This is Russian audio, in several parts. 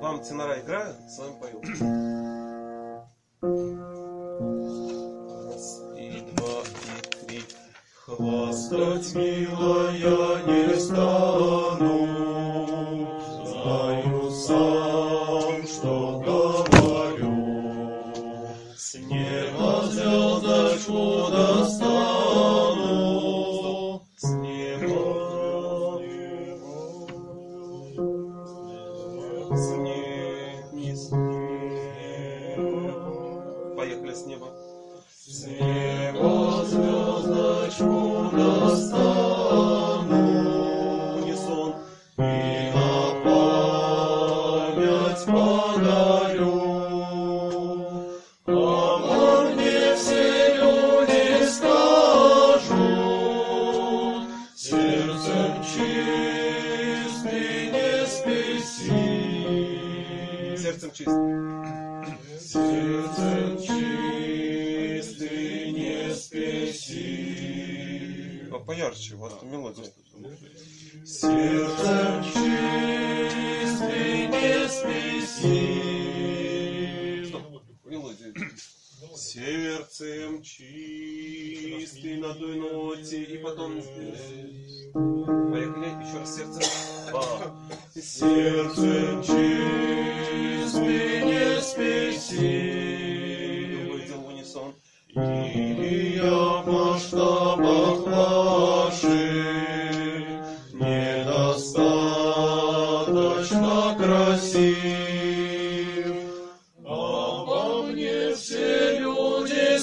вам тенора играют, с вами пою. Раз, и два, и три. Хвастать, милая, не стану, знаю сам, что говорю. С неба звездочку достану, с неба, с неба. Поехали с неба. С неба звездочку достану, унисон, и на память подарю. Обо мне все люди скажут, сердцем чистый не спеси. Сердцем чистым. Сердцем чистый не спеси. Поярче, у вас там мелодия. Сердцем чистый не спеси. Стоп, мелодия. Сердцем чистый на той ноте. И потом... Поехали, еще раз сердцем. Сердцем чистый не спеси. Другой дел в унисон. Или я в масштабах ваших недостаточно красив. Обо мне все люди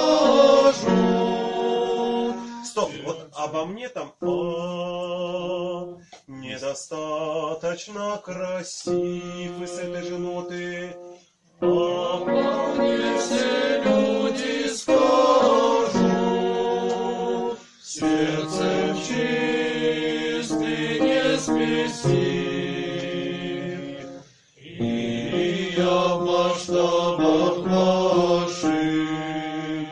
скажут. Стоп, вот обо мне там недостаточно красив. И с этой же ноты обо мне все люди скажут, сердцем чистый не спеси. И я в масштабах ваших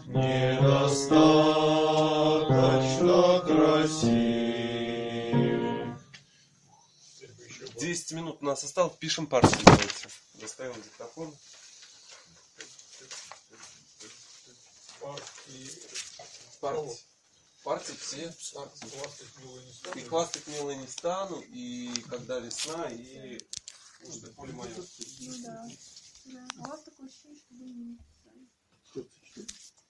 недостаточно красив. 10 минут у нас осталось, пишем партию. Давайте. Доставим диктофон. Партии все. И хвастать мило не стану, и когда весна, и уж поле мое. Ну да. У вас такое ощущение, что вы не написали.